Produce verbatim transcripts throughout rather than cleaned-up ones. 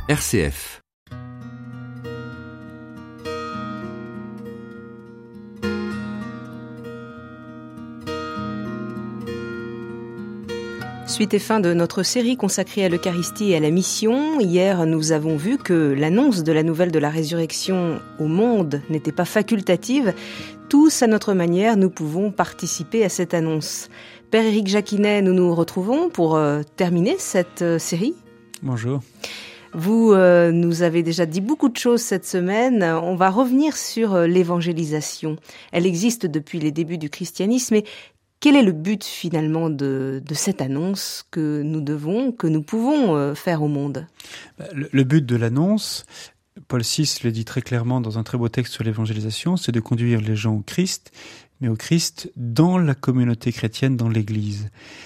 R C F. Suite et fin de notre série consacrée à l'Eucharistie et à la mission. Hier, nous avons vu que l'annonce de la nouvelle de la résurrection au monde n'était pas facultative. Tous, à notre manière, nous pouvons participer à cette annonce. Père Éric Jacquinet, nous nous retrouvons pour euh, terminer cette euh, série. Bonjour. Vous euh, nous avez déjà dit beaucoup de choses cette semaine. On va revenir sur euh, l'évangélisation. Elle existe depuis les débuts du christianisme, mais quel est le but finalement de, de cette annonce que nous devons, que nous pouvons euh, faire au monde ? Le, le but de l'annonce, Paul six le dit très clairement dans un très beau texte sur l'évangélisation, c'est de conduire les gens au Christ, mais au Christ dans la communauté chrétienne, dans l'Église.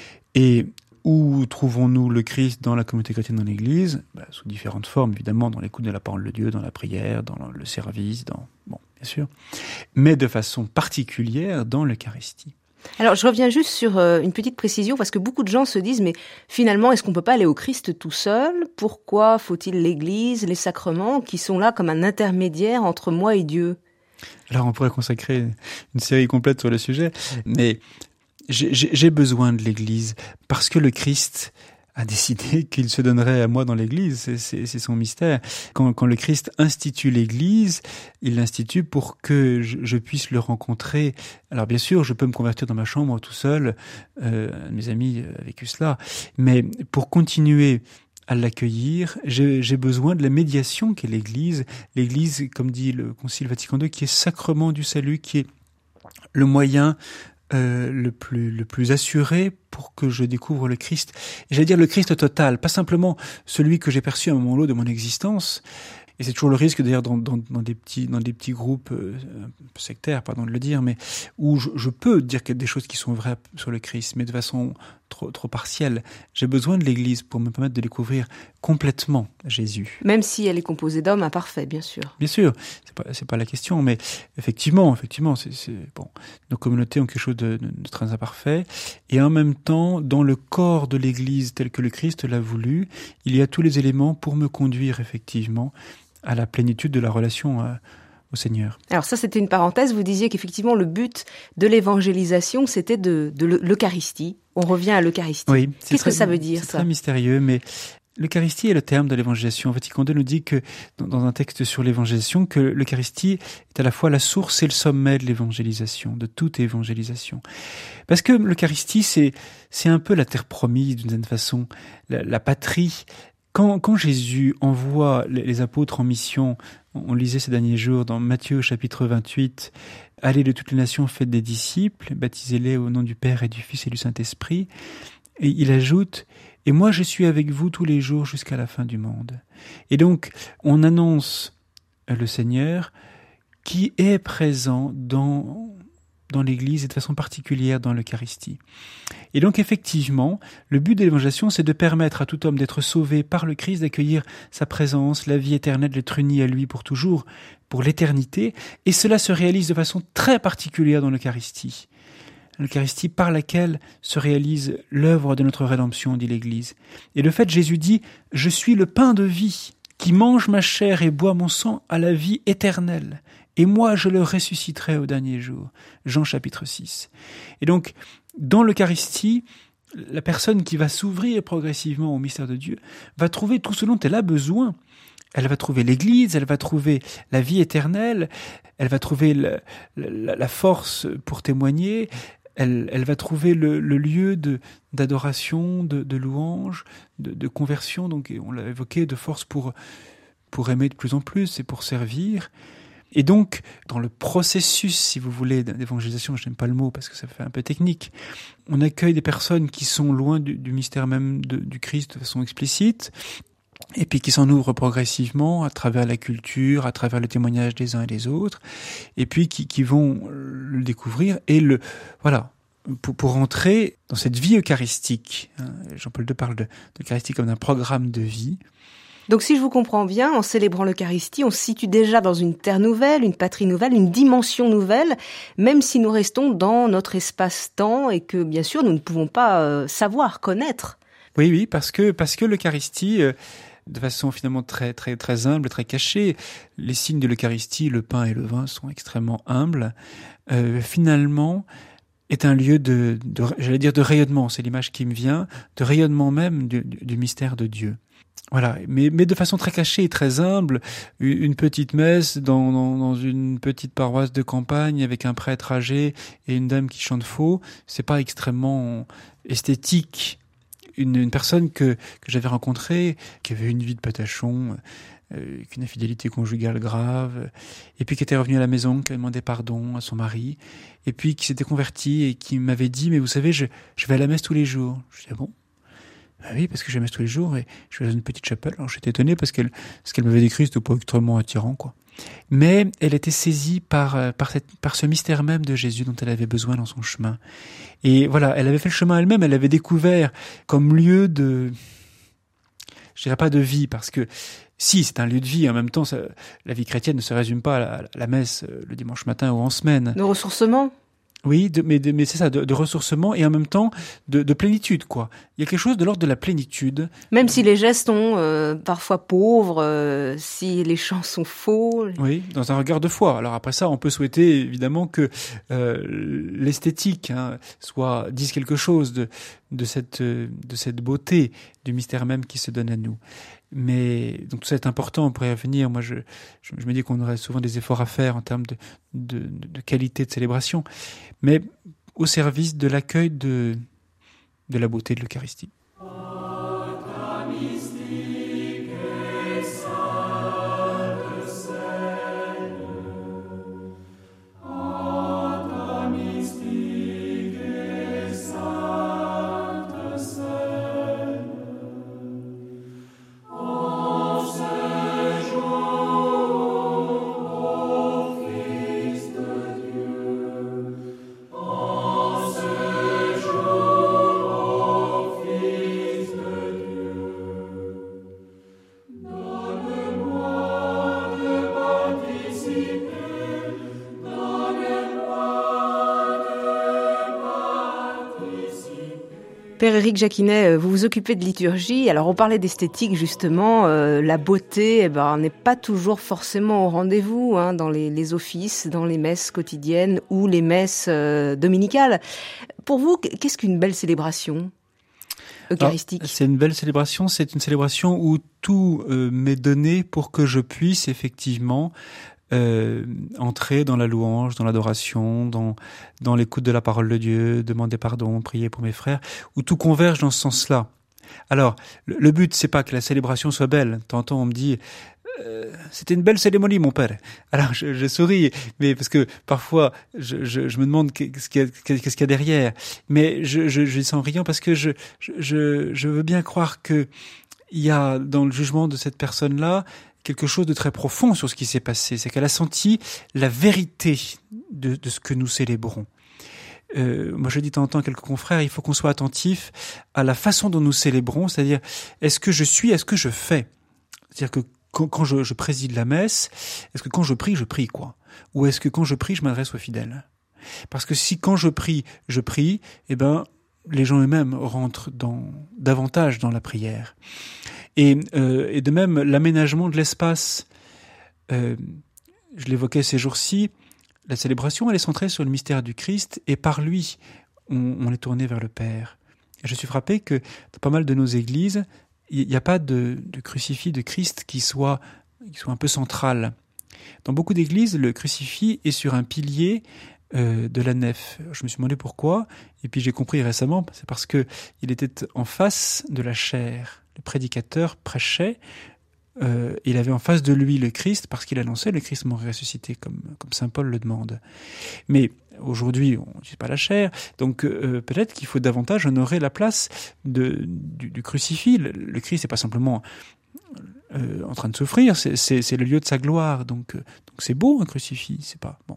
Et où trouvons-nous le Christ dans la communauté chrétienne, dans l'Église ? Bah, sous différentes formes, évidemment, dans l'écoute de la parole de Dieu, dans la prière, dans le service, dans bon, bien sûr, mais de façon particulière dans l'Eucharistie. Alors, je reviens juste sur euh, une petite précision, parce que beaucoup de gens se disent, mais finalement, est-ce qu'on peut pas aller au Christ tout seul ? Pourquoi faut-il l'Église, les sacrements, qui sont là comme un intermédiaire entre moi et Dieu ? Alors, on pourrait consacrer une série complète sur le sujet, mais j'ai, j'ai besoin de l'Église parce que le Christ a décidé qu'il se donnerait à moi dans l'Église, c'est, c'est, c'est son mystère. Quand, quand le Christ institue l'Église, il l'institue pour que je, je puisse le rencontrer. Alors bien sûr, je peux me convertir dans ma chambre tout seul, euh, mes amis ont vécu cela, mais pour continuer à l'accueillir, j'ai, j'ai besoin de la médiation qu'est l'Église. L'Église, comme dit le Concile Vatican deux, qui est sacrement du salut, qui est le moyen Euh, le plus le plus assuré pour que je découvre le Christ. Et j'allais dire le Christ total, pas simplement celui que j'ai perçu à un moment ou l'autre de mon existence. Et c'est toujours le risque d'ailleurs dans, dans, dans des petits dans des petits groupes euh, un peu sectaires, pardon de le dire, mais où je, je peux dire qu'il y a des choses qui sont vraies sur le Christ, mais de façon trop trop partielle. J'ai besoin de l'Église pour me permettre de découvrir complètement Jésus. Même si elle est composée d'hommes imparfaits, bien sûr. Bien sûr, c'est pas c'est pas la question, mais effectivement, effectivement, c'est, c'est bon. Nos communautés ont quelque chose de, de, de très imparfait, et en même temps, dans le corps de l'Église tel que le Christ l'a voulu, il y a tous les éléments pour me conduire effectivement à la plénitude de la relation euh, au Seigneur. Alors ça, c'était une parenthèse. Vous disiez qu'effectivement, le but de l'évangélisation, c'était de, de l'Eucharistie. On revient à l'Eucharistie. Oui, Qu'est-ce très, que ça veut dire, c'est ça ? très mystérieux, mais l'Eucharistie est le terme de l'évangélisation. Vatican deux nous dit que, dans, dans un texte sur l'évangélisation, que l'Eucharistie est à la fois la source et le sommet de l'évangélisation, de toute évangélisation. Parce que l'Eucharistie, c'est, c'est un peu la terre promise, d'une certaine façon, la, la patrie. Quand, quand Jésus envoie les, les apôtres en mission, on lisait ces derniers jours dans Matthieu chapitre vingt-huit, « Allez de toutes les nations, faites des disciples, baptisez-les au nom du Père et du Fils et du Saint-Esprit. » Et il ajoute « Et moi je suis avec vous tous les jours jusqu'à la fin du monde. » Et donc, on annonce le Seigneur qui est présent dans... dans l'Église et de façon particulière dans l'Eucharistie. Et donc effectivement, le but de l'évangélisation, c'est de permettre à tout homme d'être sauvé par le Christ, d'accueillir sa présence, la vie éternelle, d'être uni à lui pour toujours, pour l'éternité, et cela se réalise de façon très particulière dans l'Eucharistie. L'Eucharistie par laquelle se réalise l'œuvre de notre rédemption, dit l'Église. Et de fait, Jésus dit « Je suis le pain de vie, qui mange ma chair et boit mon sang à la vie éternelle. » Et moi, je le ressusciterai au dernier jour. Jean chapitre six. Et donc, dans l'Eucharistie, la personne qui va s'ouvrir progressivement au mystère de Dieu va trouver tout ce dont elle a besoin. Elle va trouver l'Église, elle va trouver la vie éternelle, elle va trouver le, la, la force pour témoigner, elle, elle va trouver le, le lieu de, d'adoration, de, de louange, de, de conversion, donc on l'a évoqué, de force pour, pour aimer de plus en plus et pour servir. Et donc, dans le processus, si vous voulez, d'évangélisation, je n'aime pas le mot parce que ça fait un peu technique, on accueille des personnes qui sont loin du, du mystère même de, du Christ de façon explicite, et puis qui s'en ouvrent progressivement à travers la culture, à travers le témoignage des uns et des autres, et puis qui, qui vont le découvrir et le... Voilà, pour, pour entrer dans cette vie eucharistique. Hein, Jean-Paul deux parle de, de l'Eucharistie comme d'un programme de vie. Donc si je vous comprends bien, en célébrant l'Eucharistie, on se situe déjà dans une terre nouvelle, une patrie nouvelle, une dimension nouvelle, même si nous restons dans notre espace-temps et que, bien sûr, nous ne pouvons pas euh, savoir, connaître. Oui, oui, parce que parce que l'Eucharistie, euh, de façon finalement très très très humble, très cachée. Les signes de l'Eucharistie, le pain et le vin, sont extrêmement humbles. Euh, finalement, est un lieu de, de, j'allais dire de rayonnement, c'est l'image qui me vient, de rayonnement même du, du, du mystère de Dieu. Voilà, mais, mais de façon très cachée et très humble, une petite messe dans, dans, dans une petite paroisse de campagne avec un prêtre âgé et une dame qui chante faux, c'est pas extrêmement esthétique. Une, une personne que, que j'avais rencontrée, qui avait une vie de patachon, euh, une infidélité conjugale grave, et puis qui était revenue à la maison, qui avait demandé pardon à son mari, et puis qui s'était convertie et qui m'avait dit « Mais vous savez, je, je vais à la messe tous les jours. » Je dis « Ah bon ?» « Ah oui, parce que je vais à la messe tous les jours et je vais dans une petite chapelle. » Alors j'étais étonné parce qu'elle, ce qu'elle m'avait décrit, c'était pas extrêmement attirant, quoi. Mais elle était saisie par, par, cette, par ce mystère même de Jésus dont elle avait besoin dans son chemin. Et voilà, elle avait fait le chemin elle-même, elle l'avait découvert comme lieu de, je dirais pas de vie, parce que si, c'est un lieu de vie, en même temps, ça, la vie chrétienne ne se résume pas à la, à la messe le dimanche matin ou en semaine. De ressourcement. Oui, de, mais, de, mais c'est ça, de, de ressourcement et en même temps de, de plénitude, quoi. Il y a quelque chose de l'ordre de la plénitude. Même si les gestes sont euh, parfois pauvres, euh, si les chants sont faux. Oui, dans un regard de foi. Alors après ça, on peut souhaiter évidemment que euh, l'esthétique hein, soit dise quelque chose de, de cette de cette beauté du mystère même qui se donne à nous. Mais donc tout ça est important pour y revenir. Moi, je, je, je me dis qu'on aurait souvent des efforts à faire en termes de, de, de qualité de célébration, mais au service de l'accueil de, de la beauté de l'Eucharistie. Père Éric Jacquinet, vous vous occupez de liturgie. Alors, on parlait d'esthétique, justement. Euh, la beauté, eh ben, n'est pas toujours forcément au rendez-vous hein, dans les, les offices, dans les messes quotidiennes ou les messes euh, dominicales. Pour vous, qu'est-ce qu'une belle célébration eucharistique? Alors, c'est une belle célébration. C'est une célébration où tout euh, m'est donné pour que je puisse effectivement Euh, entrer dans la louange, dans l'adoration, dans dans l'écoute de la parole de Dieu, demander pardon, prier pour mes frères, où tout converge dans ce sens-là. Alors, le, le but, c'est pas que la célébration soit belle. Tantôt, on me dit euh, c'était une belle cérémonie, mon père. Alors, je, je souris, mais parce que parfois, je, je, je me demande qu'est-ce qu'il y a, qu'est-ce qu'il y a derrière. Mais je, je, je dis ça en riant parce que je, je, je veux bien croire que il y a dans le jugement de cette personne-là quelque chose de très profond sur ce qui s'est passé. C'est qu'elle a senti la vérité de, de ce que nous célébrons. Euh, moi, je dis de temps en temps à quelques confrères, il faut qu'on soit attentif à la façon dont nous célébrons, c'est-à-dire, est-ce que je suis, est-ce que je fais? C'est-à-dire que quand, quand je, je préside la messe, est-ce que quand je prie, je prie, quoi? Ou est-ce que quand je prie, je m'adresse aux fidèles? Parce que si quand je prie, je prie, eh ben, les gens eux-mêmes rentrent dans, davantage dans la prière. Et, euh, et de même, l'aménagement de l'espace, euh, je l'évoquais ces jours-ci, la célébration, elle est centrée sur le mystère du Christ, et par lui, on, on est tourné vers le Père. Et je suis frappé que dans pas mal de nos églises, il n'y a pas de, de crucifix de Christ qui soit, qui soit un peu central. Dans beaucoup d'églises, le crucifix est sur un pilier euh, de la nef. Je me suis demandé pourquoi, et puis j'ai compris récemment, c'est parce que il était en face de la chair. Le prédicateur prêchait, euh, il avait en face de lui le Christ, parce qu'il annonçait le Christ mort ressuscité, comme, comme saint Paul le demande. Mais aujourd'hui, on n'utilise pas la chair, donc euh, peut-être qu'il faut davantage honorer la place de, du, du crucifix. Le, le Christ n'est pas simplement euh, en train de souffrir, c'est, c'est, c'est le lieu de sa gloire, donc, euh, donc c'est beau un crucifix, c'est pas bon.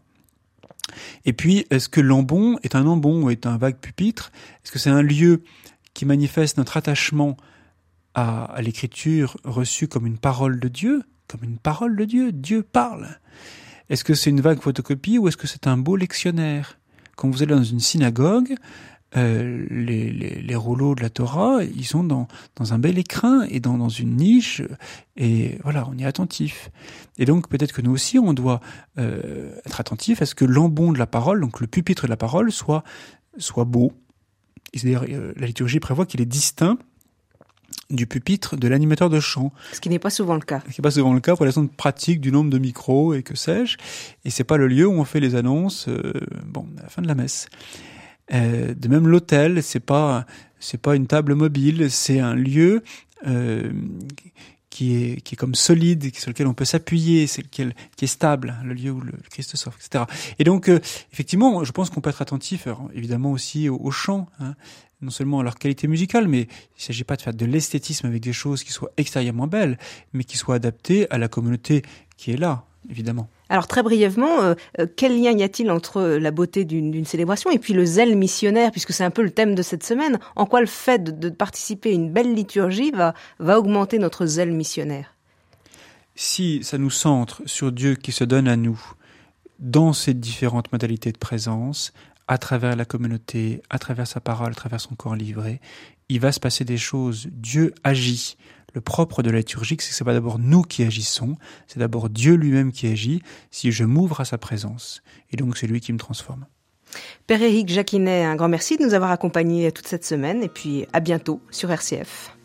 Et puis, est-ce que l'ambon est un ambon ou est un vague pupitre? Est-ce que c'est un lieu qui manifeste notre attachement à, à l'écriture reçue comme une parole de Dieu, comme une parole de Dieu, Dieu parle? Est-ce que c'est une vague photocopie ou est-ce que c'est un beau lectionnaire? Quand vous allez dans une synagogue, euh, les, les, les rouleaux de la Torah, ils sont dans, dans un bel écrin et dans, dans une niche, et voilà, on y est attentif. Et donc peut-être que nous aussi, on doit euh, être attentif à ce que l'ambon de la parole, donc le pupitre de la parole, soit, soit beau. C'est-à-dire, euh, la liturgie prévoit qu'il est distinct du pupitre de l'animateur de chant. Ce qui n'est pas souvent le cas. Ce qui n'est pas souvent le cas pour la raison de pratique du nombre de micros et que sais-je. Et c'est pas le lieu où on fait les annonces, euh, bon, à la fin de la messe. Euh, de même, l'autel, c'est pas, c'est pas une table mobile, c'est un lieu, euh, qui est, qui est comme solide, sur lequel on peut s'appuyer, c'est lequel, qui est stable, le lieu où le Christ sort, et cetera. Et donc, euh, effectivement, je pense qu'on peut être attentif, alors, évidemment aussi au, au chant, hein, non seulement à leur qualité musicale, mais il ne s'agit pas de faire de l'esthétisme avec des choses qui soient extérieurement belles, mais qui soient adaptées à la communauté qui est là, évidemment. Alors très brièvement, euh, quel lien y a-t-il entre la beauté d'une, d'une célébration et puis le zèle missionnaire, puisque c'est un peu le thème de cette semaine? En quoi le fait de, de participer à une belle liturgie va, va augmenter notre zèle missionnaire? Si ça nous centre sur Dieu qui se donne à nous, dans ces différentes modalités de présence, à travers la communauté, à travers sa parole, à travers son corps livré, il va se passer des choses. Dieu agit. Le propre de la liturgie, c'est que c'est pas d'abord nous qui agissons, c'est d'abord Dieu lui-même qui agit si je m'ouvre à sa présence. Et donc c'est lui qui me transforme. Père Éric Jacquinet, un grand merci de nous avoir accompagnés toute cette semaine et puis à bientôt sur R C F.